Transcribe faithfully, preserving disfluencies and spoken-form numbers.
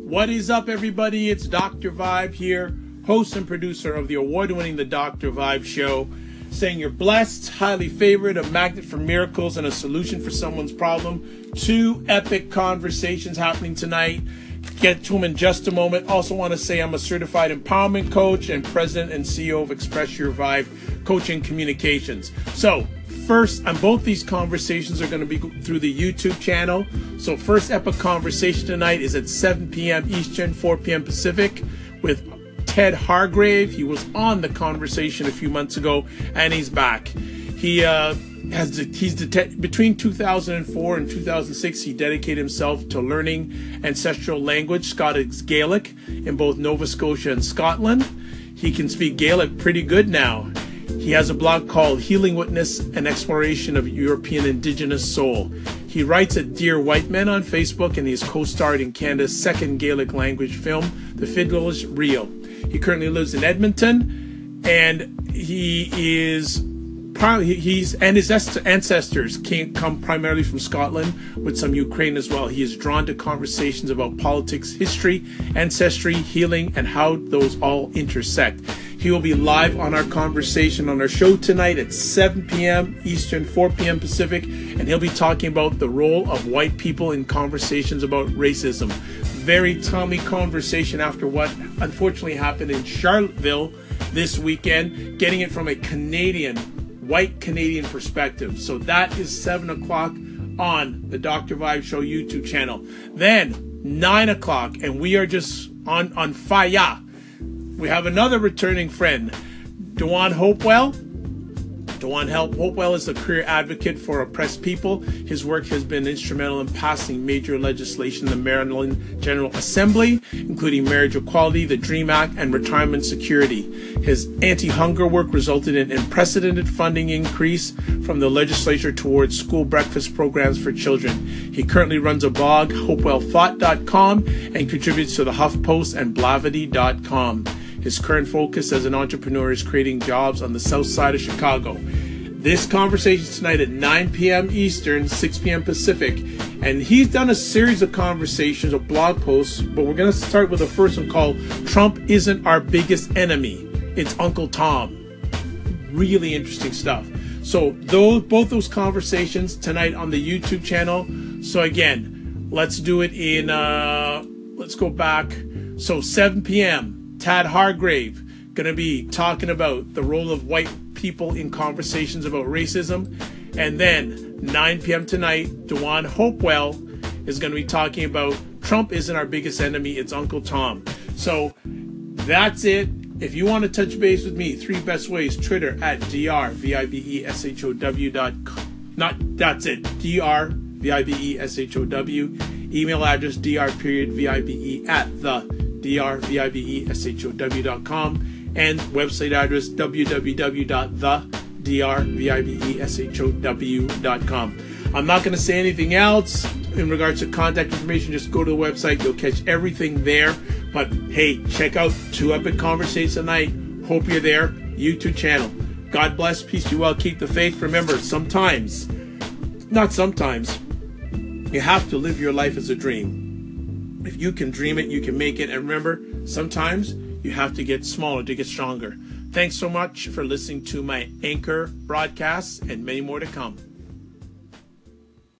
What is up, everybody? It's Doctor Vibe here, host and producer of the award-winning The Doctor Vibe Show, saying you're blessed, highly favored, a magnet for miracles, and a solution for someone's problem. Two epic conversations happening tonight. Get to them in just a moment. Also want to say I'm a certified empowerment coach and president and C E O of Express Your Vibe Coaching Communications. So first, on both these conversations are going to be through the YouTube channel. So first epic conversation tonight is at seven p.m. Eastern, four p.m. Pacific with Ted Hargrave. He was on the conversation a few months ago, and he's back. He uh, has he's det- between two thousand four and two thousand six. He dedicated himself to learning ancestral language, Scottish Gaelic, in both Nova Scotia and Scotland. He can speak Gaelic pretty good now. He has a blog called Healing Witness, an exploration of European Indigenous soul. He writes at Dear White Men on Facebook, and he's co-starred in Canada's second Gaelic language film, The Fiddler's Reel. He currently lives in Edmonton, and he is he's and his ancestors came come primarily from Scotland, with some Ukraine as well. He is drawn to conversations about politics, history, ancestry, healing, and how those all intersect. He will be live on our conversation on our show tonight at seven p.m. Eastern, four p.m. Pacific, and he'll be talking about the role of white people in conversations about racism. Very timely conversation after what unfortunately happened in Charlottesville this weekend, getting it from a Canadian, white Canadian perspective. So that is seven o'clock on the Doctor Vibe Show YouTube channel. Then nine o'clock, and we are just on, on fire. We have another returning friend, Dewan Hopewell. Dewan Hopewell is a career advocate for oppressed people. His work has been instrumental in passing major legislation in the Maryland General Assembly, including marriage equality, the DREAM Act, and retirement security. His anti-hunger work resulted in unprecedented funding increase from the legislature towards school breakfast programs for children. He currently runs a blog, hopewell thought dot com, and contributes to the HuffPost and Blavity dot com. His current focus as an entrepreneur is creating jobs on the south side of Chicago. This conversation is tonight at nine p.m. Eastern, six p.m. Pacific. And he's done a series of conversations, of blog posts, but we're going to start with the first one called Trump Isn't Our Biggest Enemy. It's Uncle Tom. Really interesting stuff. So those both those conversations tonight on the YouTube channel. So again, let's do it in, uh, let's go back. So seven p.m. Tad Hargrave going to be talking about the role of white people in conversations about racism. And then nine p.m. tonight, Dewan Hopewell is going to be talking about Trump Isn't Our Biggest Enemy, It's Uncle Tom. So that's it. If you want to touch base with me, three best ways: Twitter at D R V I B E S H O W dot com. Not, that's it. D R V I B E S H O W. Email address D R period V I B E at the D R V I B E S H O W dot com, and website address w w w dot the D R V I B E S H O W dot com. I'm not going to say anything else in regards to contact information. Just go to the website. You'll catch everything there. But hey, check out Two Epic Conversations tonight. Hope you're there. YouTube channel. God bless. Peace be well. Keep the faith. Remember, sometimes, not sometimes, you have to live your life as a dream. If you can dream it, you can make it. And remember, sometimes you have to get smaller to get stronger. Thanks so much for listening to my Anchor broadcasts, and many more to come.